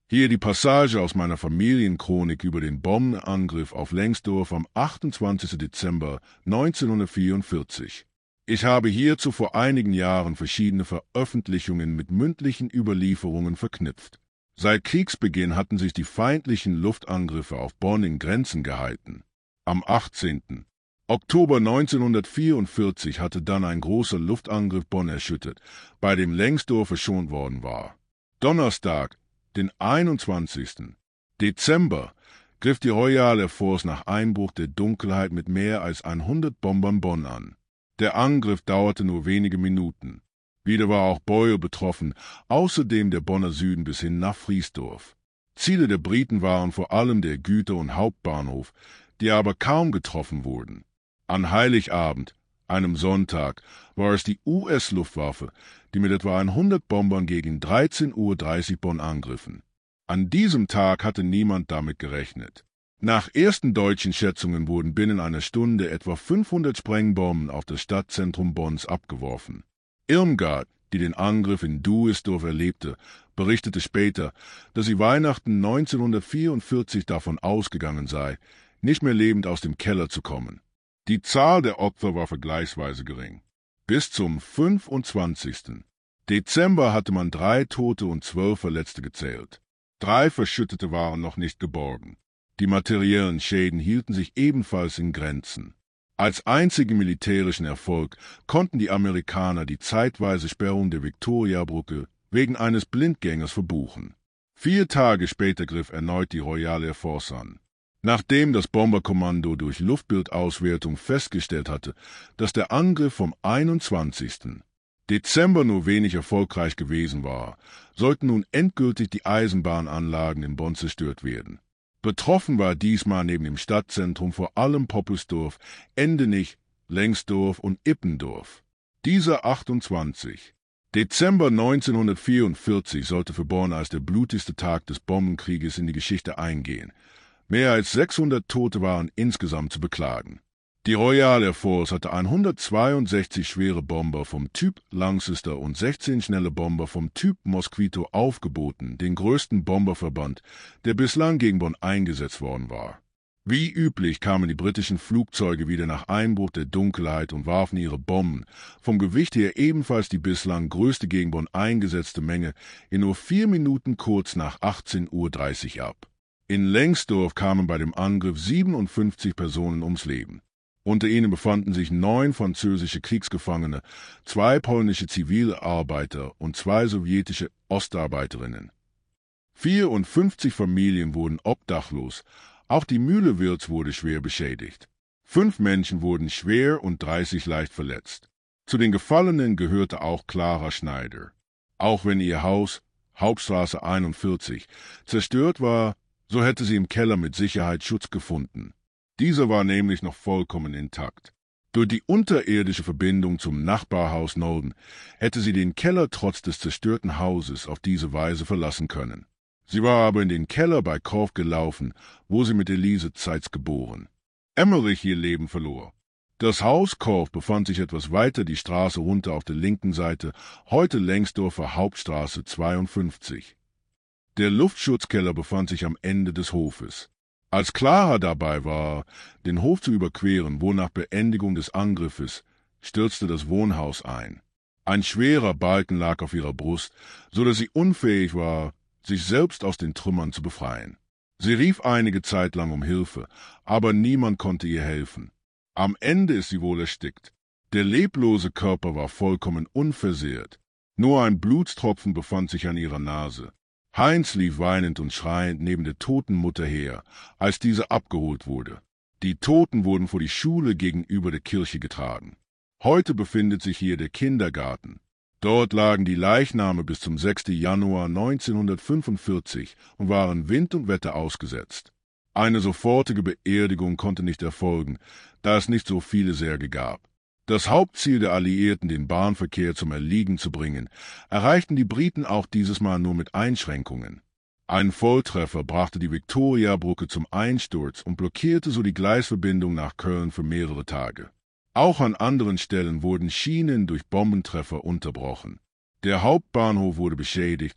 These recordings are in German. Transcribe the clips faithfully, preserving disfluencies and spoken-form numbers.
Hier die Passage aus meiner Familienchronik über den Bombenangriff auf Lengsdorf am achtundzwanzigsten Dezember neunzehnhundertvierundvierzig. Ich habe hierzu vor einigen Jahren verschiedene Veröffentlichungen mit mündlichen Überlieferungen verknüpft. Seit Kriegsbeginn hatten sich die feindlichen Luftangriffe auf Bonn in Grenzen gehalten. Am achtzehnten Oktober neunzehnhundertvierundvierzig hatte dann ein großer Luftangriff Bonn erschüttert, bei dem Lengsdorf verschont worden war. Donnerstag, den einundzwanzigsten Dezember, griff die Royal Air Force nach Einbruch der Dunkelheit mit mehr als hundert Bombern Bonn an. Der Angriff dauerte nur wenige Minuten. Wieder war auch Beuel betroffen, außerdem der Bonner Süden bis hin nach Friesdorf. Ziele der Briten waren vor allem der Güter- und Hauptbahnhof, die aber kaum getroffen wurden. An Heiligabend, einem Sonntag, war es die U S-Luftwaffe, die mit etwa hundert Bombern gegen dreizehn Uhr dreißig Bonn angriffen. An diesem Tag hatte niemand damit gerechnet. Nach ersten deutschen Schätzungen wurden binnen einer Stunde etwa fünfhundert Sprengbomben auf das Stadtzentrum Bonns abgeworfen. Irmgard, die den Angriff in Duisdorf erlebte, berichtete später, dass sie Weihnachten neunzehnhundertvierundvierzig davon ausgegangen sei, nicht mehr lebend aus dem Keller zu kommen. Die Zahl der Opfer war vergleichsweise gering. Bis zum fünfundzwanzigsten Dezember hatte man drei Tote und zwölf Verletzte gezählt. Drei Verschüttete waren noch nicht geborgen. Die materiellen Schäden hielten sich ebenfalls in Grenzen. Als einzigen militärischen Erfolg konnten die Amerikaner die zeitweise Sperrung der Viktoriabrücke wegen eines Blindgängers verbuchen. Vier Tage später griff erneut die Royal Air Force an. Nachdem das Bomberkommando durch Luftbildauswertung festgestellt hatte, dass der Angriff vom einundzwanzigsten Dezember nur wenig erfolgreich gewesen war, sollten nun endgültig die Eisenbahnanlagen in Bonn zerstört werden. Betroffen war diesmal neben dem Stadtzentrum vor allem Poppelsdorf, Endenich, Lengsdorf und Ippendorf. Dieser achtundzwanzigste Dezember neunzehnhundertvierundvierzig sollte für Bonn als der blutigste Tag des Bombenkrieges in die Geschichte eingehen. Mehr als sechshundert Tote waren insgesamt zu beklagen. Die Royal Air Force hatte hundertzweiundsechzig schwere Bomber vom Typ Lancaster und sechzehn schnelle Bomber vom Typ Mosquito aufgeboten, den größten Bomberverband, der bislang gegen Bonn eingesetzt worden war. Wie üblich kamen die britischen Flugzeuge wieder nach Einbruch der Dunkelheit und warfen ihre Bomben, vom Gewicht her ebenfalls die bislang größte gegen Bonn eingesetzte Menge, in nur vier Minuten kurz nach achtzehn Uhr dreißig ab. In Lengsdorf kamen bei dem Angriff siebenundfünfzig Personen ums Leben. Unter ihnen befanden sich neun französische Kriegsgefangene, zwei polnische Zivilarbeiter und zwei sowjetische Ostarbeiterinnen. vierundfünfzig Familien wurden obdachlos, auch die Mühle Wirz wurde schwer beschädigt. Fünf Menschen wurden schwer und dreißig leicht verletzt. Zu den Gefallenen gehörte auch Clara Schneider. Auch wenn ihr Haus, Hauptstraße einundvierzig, zerstört war, so hätte sie im Keller mit Sicherheit Schutz gefunden. Dieser war nämlich noch vollkommen intakt. Durch die unterirdische Verbindung zum Nachbarhaus Nolden hätte sie den Keller trotz des zerstörten Hauses auf diese Weise verlassen können. Sie war aber in den Keller bei Korff gelaufen, wo sie mit Elise Zeitz geboren Emmerich ihr Leben verlor. Das Haus Korff befand sich etwas weiter die Straße runter auf der linken Seite, heute Lengsdorfer Hauptstraße zweiundfünfzig. Der Luftschutzkeller befand sich am Ende des Hofes. Als Clara dabei war, den Hof zu überqueren, wo nach Beendigung des Angriffes, stürzte das Wohnhaus ein. Ein schwerer Balken lag auf ihrer Brust, so dass sie unfähig war, sich selbst aus den Trümmern zu befreien. Sie rief einige Zeit lang um Hilfe, aber niemand konnte ihr helfen. Am Ende ist sie wohl erstickt. Der leblose Körper war vollkommen unversehrt. Nur ein Blutstropfen befand sich an ihrer Nase. Heinz lief weinend und schreiend neben der toten Mutter her, als diese abgeholt wurde. Die Toten wurden vor die Schule gegenüber der Kirche getragen. Heute befindet sich hier der Kindergarten. Dort lagen die Leichname bis zum sechsten Januar neunzehnhundertfünfundvierzig und waren Wind und Wetter ausgesetzt. Eine sofortige Beerdigung konnte nicht erfolgen, da es nicht so viele Särge gab. Das Hauptziel der Alliierten, den Bahnverkehr zum Erliegen zu bringen, erreichten die Briten auch dieses Mal nur mit Einschränkungen. Ein Volltreffer brachte die Viktoriabrücke zum Einsturz und blockierte so die Gleisverbindung nach Köln für mehrere Tage. Auch an anderen Stellen wurden Schienen durch Bombentreffer unterbrochen. Der Hauptbahnhof wurde beschädigt,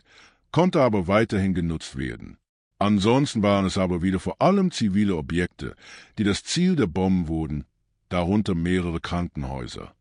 konnte aber weiterhin genutzt werden. Ansonsten waren es aber wieder vor allem zivile Objekte, die das Ziel der Bomben wurden, darunter mehrere Krankenhäuser.